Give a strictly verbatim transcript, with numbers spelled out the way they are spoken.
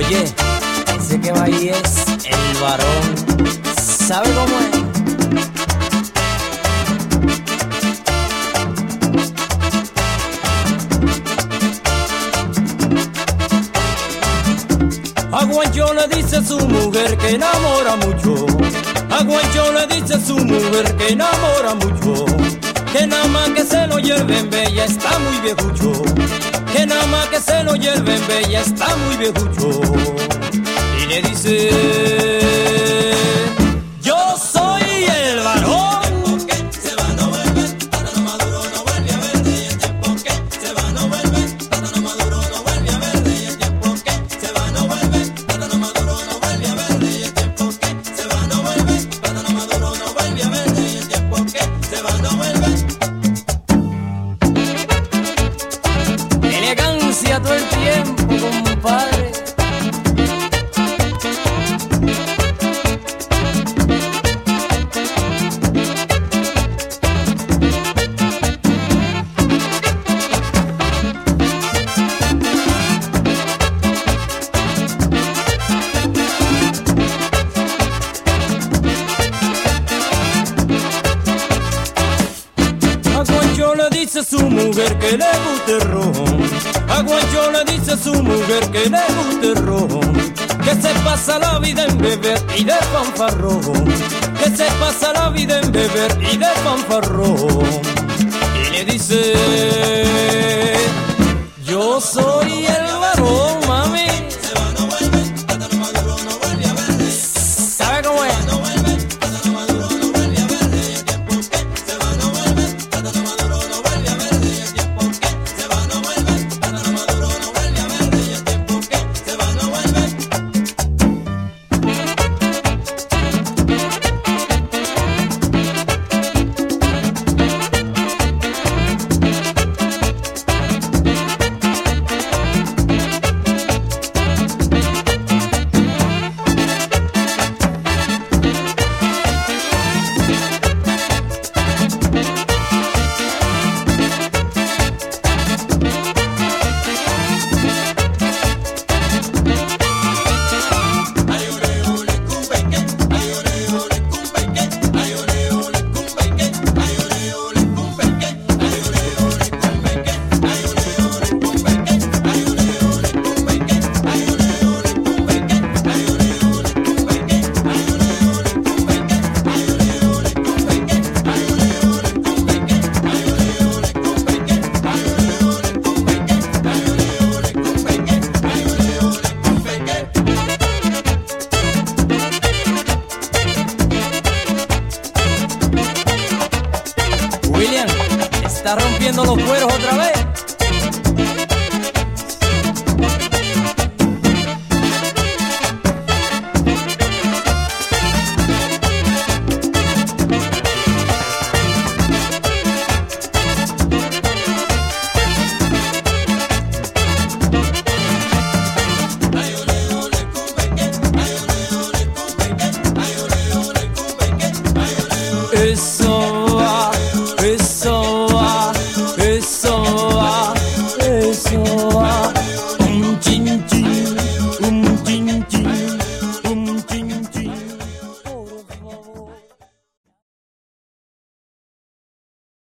Oye, ese que va ahí es el varón. ¿Sabe cómo es? A Guancho le dice su mujer que enamora mucho. A Guancho le dice su mujer que enamora mucho. Que nada más que se lo lleven bella está muy viejucho. Que nada más que se lo lleven bella está muy viejucho. Y le dice: yo soy el varón. Elegancia todo el tiempo, compadre. A Guancho le dice su mujer que le gusta el ron. A Guancho le dice su mujer que le gusta el ron. Que se pasa la vida en beber y de fanfarrón. Que se pasa la vida en beber y de fanfarrón. Y le dice: yo soy el varón, mami. ¿Sabe cómo es? William, está rompiendo los cueros otra vez. Eso va, eso va, eso va.